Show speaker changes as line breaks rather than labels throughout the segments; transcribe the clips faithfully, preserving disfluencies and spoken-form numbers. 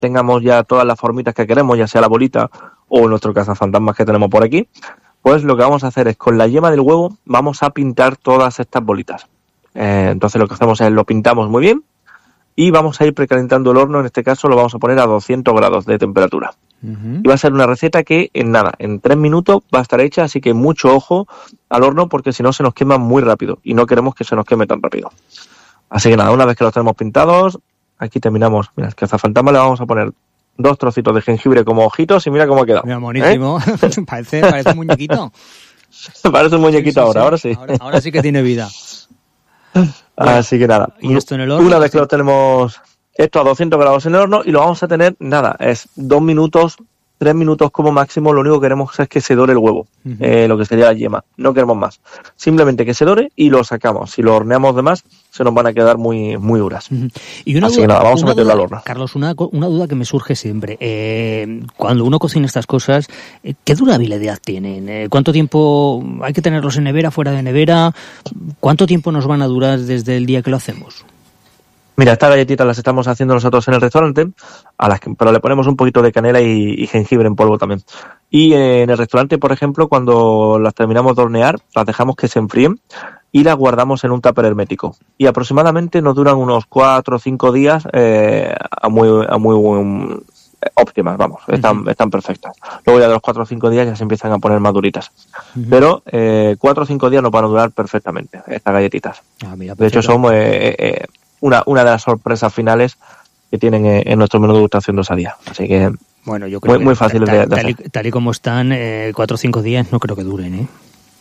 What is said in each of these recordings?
tengamos ya todas las formitas que queremos, ya sea la bolita o nuestro cazafantasmas que tenemos por aquí, pues lo que vamos a hacer es con la yema del huevo vamos a pintar todas estas bolitas. Eh, entonces lo que hacemos es lo pintamos muy bien y vamos a ir precalentando el horno. En este caso lo vamos a poner a doscientos grados de temperatura. Uh-huh. Y va a ser una receta que en nada, en tres minutos va a estar hecha, así que mucho ojo al horno porque si no se nos quema muy rápido y no queremos que se nos queme tan rápido. Así que nada, una vez que los tenemos pintados, aquí terminamos. Mira, el cazafantasma le vamos a poner dos trocitos de jengibre como ojitos y mira cómo ha quedado.
Mira, buenísimo. ¿Eh? parece, parece un muñequito.
Parece un muñequito sí, sí, ahora,
sí.
ahora sí.
Ahora, ahora sí que tiene vida.
Bueno, así que nada.
¿Y esto en el horno?
Una vez que lo tenemos esto a doscientos grados en el horno y lo vamos a tener, nada, es dos minutos, tres minutos como máximo. Lo único que queremos es que se dore el huevo, uh-huh. eh, lo que sería la yema. No queremos más. Simplemente que se dore y lo sacamos. Si lo horneamos de más, se nos van a quedar muy muy duras.
Uh-huh. Y una
Así
duda,
que nada, vamos a meterlo
duda,
al horno.
Carlos, una, una duda que me surge siempre. Eh, cuando uno cocina estas cosas, ¿qué durabilidad tienen? Eh, ¿Cuánto tiempo hay que tenerlos en nevera, fuera de nevera? ¿Cuánto tiempo nos van a durar desde el día que lo hacemos?
Mira, estas galletitas las estamos haciendo nosotros en el restaurante, a las que, pero le ponemos un poquito de canela y, y jengibre en polvo también. Y eh, en el restaurante, por ejemplo, cuando las terminamos de hornear, las dejamos que se enfríen y las guardamos en un tupper hermético. Y aproximadamente nos duran unos cuatro o cinco días eh, a muy, a muy um, óptimas, vamos, están, uh-huh. están perfectas. Luego ya de los cuatro o cinco días ya se empiezan a poner más duritas. Uh-huh. Pero eh, cuatro o cinco días nos van a durar perfectamente estas galletitas. Ah, mira, de hecho, son... Eh, eh, Una, una de las sorpresas finales que tienen en nuestro menú de degustación de Osadía. Así que,
bueno, yo creo
muy,
que
muy fáciles
tal,
de, de
tal,
hacer.
Y, tal y como están, eh, cuatro o cinco días no creo que duren, ¿eh?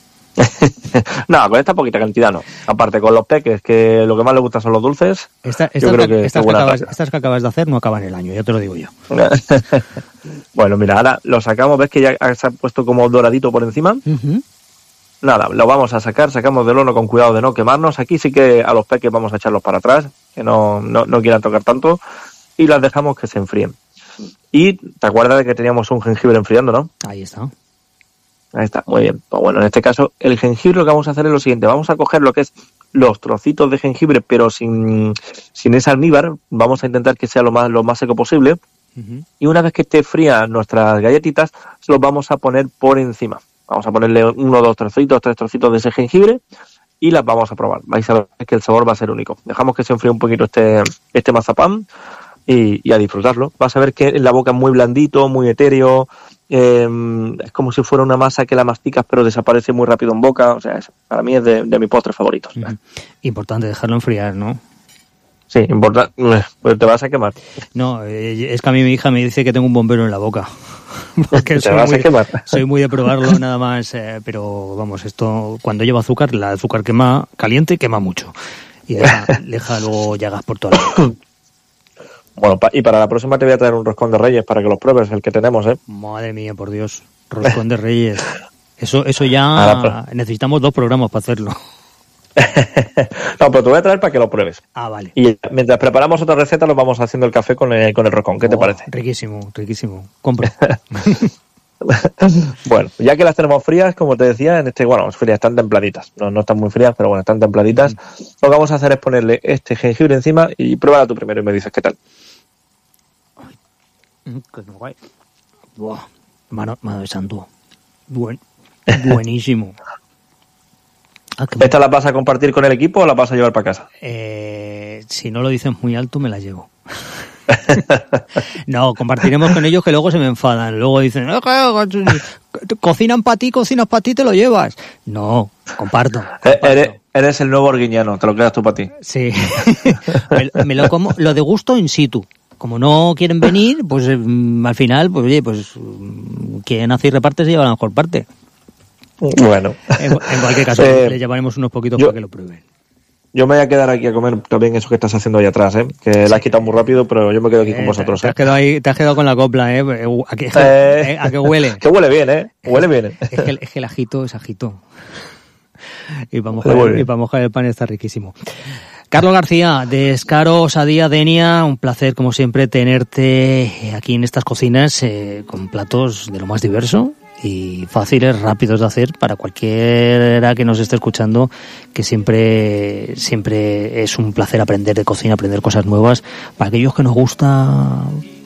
No, con esta poquita cantidad no. Aparte con los peques, que lo que más les gusta son los dulces.
Esta, estas,
yo creo
que,
que
estas, que acabas, estas que acabas de hacer no acaban el año, ya te lo digo yo.
Bueno, mira, ahora lo sacamos, ves que ya se ha puesto como doradito por encima. Uh-huh. Nada, lo vamos a sacar, sacamos del horno con cuidado de no quemarnos. Aquí sí que a los peques vamos a echarlos para atrás, que no, no, no quieran tocar tanto, y las dejamos que se enfríen. Y te acuerdas de que teníamos un jengibre enfriando, ¿no?
Ahí está.
Ahí está, muy bien. Pues bueno, en este caso, el jengibre lo que vamos a hacer es lo siguiente. Vamos a coger lo que es los trocitos de jengibre, pero sin, sin ese almíbar. Vamos a intentar que sea lo más, lo más seco posible. Uh-huh. Y una vez que esté fría nuestras galletitas, se los vamos a poner por encima. Vamos a ponerle uno, dos trocitos, tres trocitos de ese jengibre y las vamos a probar. Vais a ver que el sabor va a ser único. Dejamos que se enfríe un poquito este, este mazapán y, y a disfrutarlo. Vas a ver que en la boca es muy blandito, muy etéreo. Eh, es como si fuera una masa que la masticas pero desaparece muy rápido en boca. O sea, es, para mí es de, de mis postres favoritos.
Uh-huh. Importante dejarlo enfriar, ¿no?
Sí, importante. Pues te vas a quemar.
No, eh, es que a mí mi hija me dice que tengo un bombero en la boca. Porque
te
soy,
vas
muy,
a quemar.
soy muy de probarlo nada más, eh, pero vamos, esto cuando lleva azúcar, el azúcar quema caliente, quema mucho. Y deja, deja luego llagas por toda la boca.
Bueno, pa- y para la próxima te voy a traer un roscón de Reyes para que los pruebes, el que tenemos, ¿eh?
Madre mía, por Dios, roscón de Reyes. Eso, eso ya necesitamos dos programas para hacerlo.
No, pero te voy a traer para que lo pruebes.
Ah, vale.
Y mientras preparamos otra receta, nos vamos haciendo el café con el, con el roscón. ¿Qué te
oh,
parece?
Riquísimo, riquísimo. Compro.
Bueno, ya que las tenemos frías, como te decía, en este, bueno, frías, están templaditas. No, no están muy frías, pero bueno, están templaditas. Mm. Lo que vamos a hacer es ponerle este jengibre encima y pruébala tú primero y me dices qué tal.
Ay, qué guay. Buah, mano, mano de santo. Buen, buenísimo.
Ah, ¿esta la vas a compartir con el equipo o la vas a llevar para casa?
Eh, si no lo dices muy alto, me la llevo. No, compartiremos con ellos que luego se me enfadan. Luego dicen, cocinan para ti, cocinas para ti, te lo llevas. No, comparto. comparto.
Eres, eres el nuevo Orguiñano, te lo quedas tú para ti.
Sí, me, me lo como, lo degusto in situ. Como no quieren venir, pues eh, al final, pues oye, pues quien hace y reparte se lleva la mejor parte.
Bueno.
En, en cualquier caso, eh, le llevaremos unos poquitos yo, para que lo prueben.
Yo me voy a quedar aquí a comer también eso que estás haciendo ahí atrás, ¿eh? Que sí. La has quitado muy rápido, pero yo me quedo aquí eh, con vosotros.
Te,
¿eh?
has quedado ahí, te has quedado con la copla, ¿eh? ¿A qué, eh, ¿a qué huele?
Que huele bien, ¿eh? Huele
es,
bien. ¿eh?
Es, que, es que el ajito es ajito. Y para mojar, y para mojar el pan está riquísimo. Carlos García, de Escaro, Osadía, Denia, un placer como siempre tenerte aquí en estas cocinas eh, con platos de lo más diverso y fáciles, rápidos de hacer para cualquiera que nos esté escuchando, que siempre siempre es un placer aprender de cocina, aprender cosas nuevas. Para aquellos que nos gusta